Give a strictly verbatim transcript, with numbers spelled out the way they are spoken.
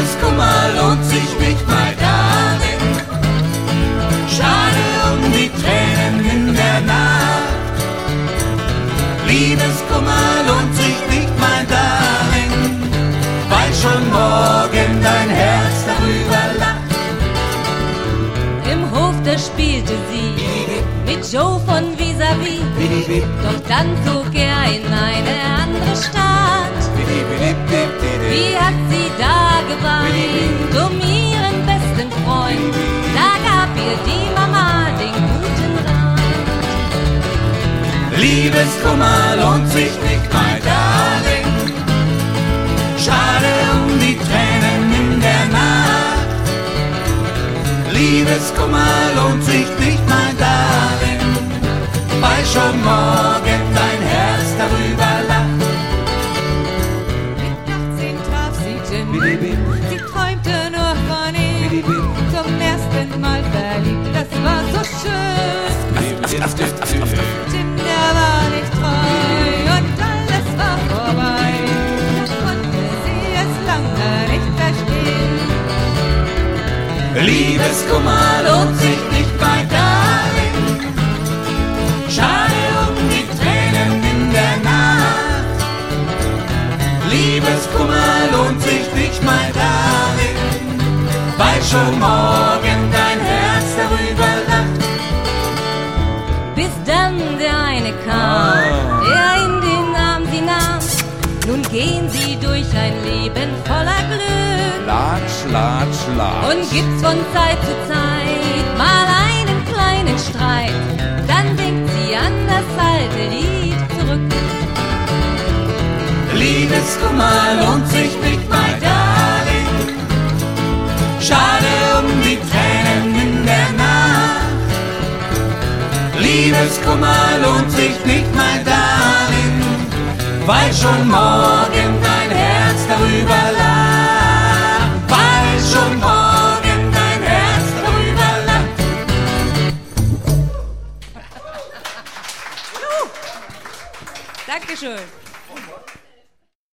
Liebeskummer lohnt sich nicht, mein Darling. Schade um die Tränen in der Nacht. Liebeskummer lohnt sich nicht, mein Darling, weil schon morgen dein Herz darüber lacht. Im Hof, da spielte sie mit Joe von Vis-a-vis. Doch dann zog er in eine andere Stadt. Wie hat sie da geweint um ihren besten Freund? Da gab ihr die Mama den guten Rat. Liebeskummer lohnt sich nicht, mein Darling. Schade um die Tränen in der Nacht. Liebeskummer lohnt sich nicht, mein Darling, weil schon morgen dein Herz darüber lacht. Mit achtzehn traf sie Jim. Sie träumte nur von ihm. Zum ersten Mal verliebt, das war so schön. Jim, der war nicht treu und alles war vorbei. Da konnte sie es lange nicht verstehen. Liebeskummer lohnt sich nicht, mein Darling. Schade um die Tränen in der Nacht. Liebeskummer lohnt sich nicht, mein Darling, weil schon morgen dein Herz darüber lacht. Bis dann der eine kam, der in den Arm sie nahm. Nun gehen sie durch ein Leben voller Glück. Latsch, latsch, latsch. Und gibt's von Zeit zu Zeit mal einen kleinen Streit, dann denkt sie an das alte Lied zurück. Liebeskummer lohnt sich nicht, mein Darling. Schade um die Tränen in der Nacht. Liebeskummer lohnt sich nicht, mein Darling, weil schon morgen dein Herz darüber lacht. Weil schon morgen dein Herz darüber lacht. Dankeschön.